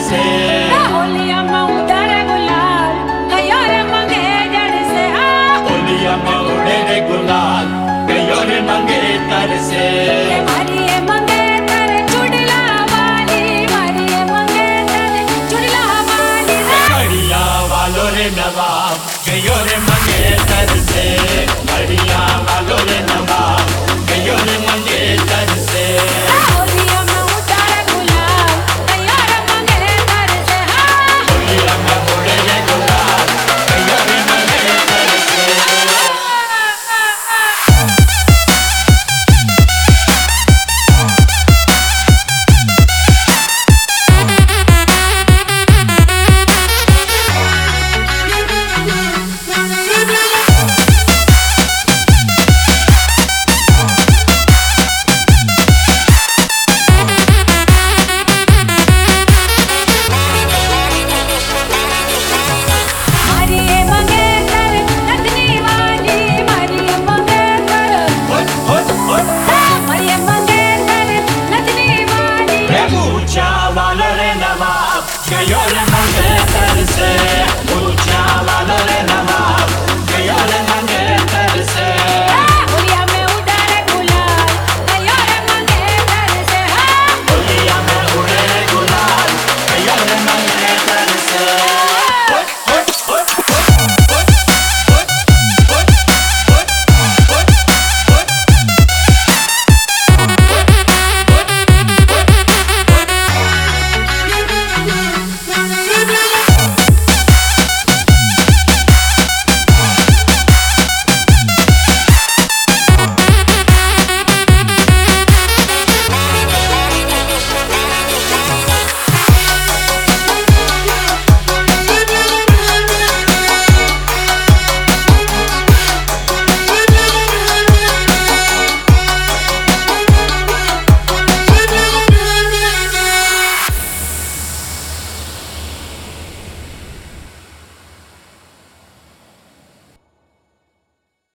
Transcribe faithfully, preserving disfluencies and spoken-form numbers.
से। होलिया में उड़े रे गुलाल कयो रे मंगे जड़ से। होलिया में उड़े रे गुलाल कयो रे मंगे तर से। मारिए मंगेतर चुड़ला वाली, मारिए मंगेतर चुड़ला वाली। बढ़िया वालो रे नवाब कयो रे मंगे तर से। बढ़िया